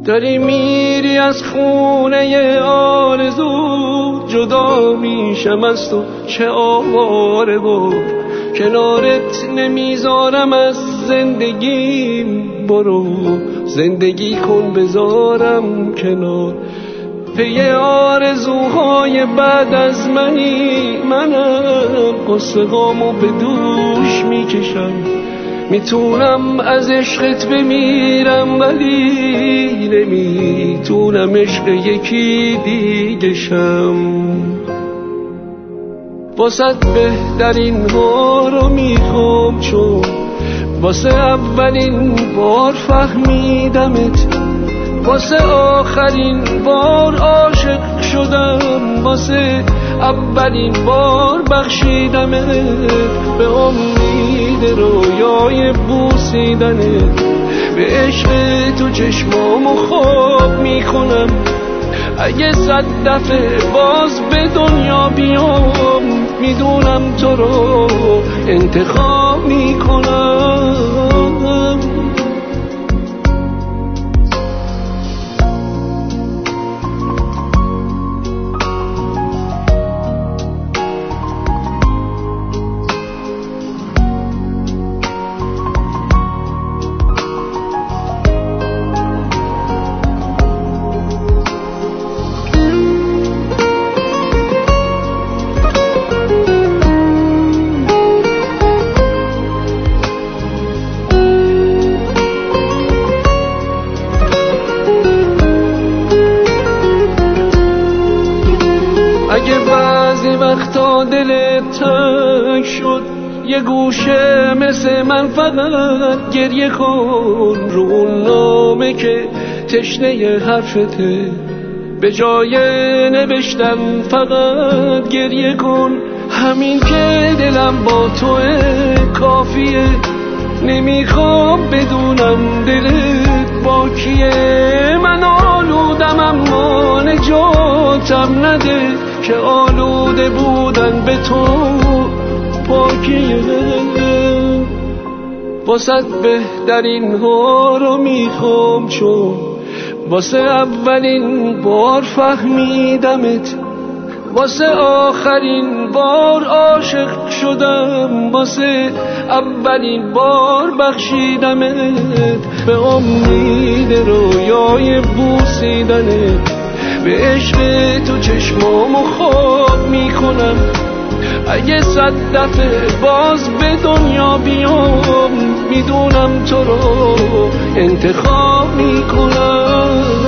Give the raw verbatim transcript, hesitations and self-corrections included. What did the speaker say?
داری میری از خونه آرزو، جدا میشم از تو چه آواره بود، کنارت نمیذارم از زندگیم، برو زندگی کن بذارم کنار. پی آرزوهای بعد از منی، منم قصه هامو به دوش میکشم، میتونم از عشقت بمیرم ولی نمیتونم عشق یکی دیگه شم. واسه بهترین ها رو میخوام، چون واسه اولین بار فهمیدمت، واسه آخرین بار عاشق شدم، واسه اولین بار بخشیدمت، به امید رویای بوسیدنت، به عشق تو چشمامو خواب میکنم. اگه صد دفعه باز به دنیا بیام، میدونم تو رو انتخاب میکنم. اگه بعضی وقتا دلت تنگ شد، یه گوشه مثل من فقط گریه کن، رو اون نامه که تشنه حرفته، به جای نوشتن فقط گریه کن. همین که دلم با توه کافیه، نمیخوام بدونم دلت با کیه. من آلودم اما نجاتم نده، که آلوده بودن به تو پاکیه. واسه بهترین ها رو میخوام، چون واسه اولین بار فهمیدمت، واسه آخرین بار عاشق شدم، واسه اولین بار بخشیدمت، به امید رویای بوسیدنت، به عشق تو چشمامو خواب میکنم. اگه صد دفعه باز به دنیا بیام، میدونم تو رو انتخاب میکنم.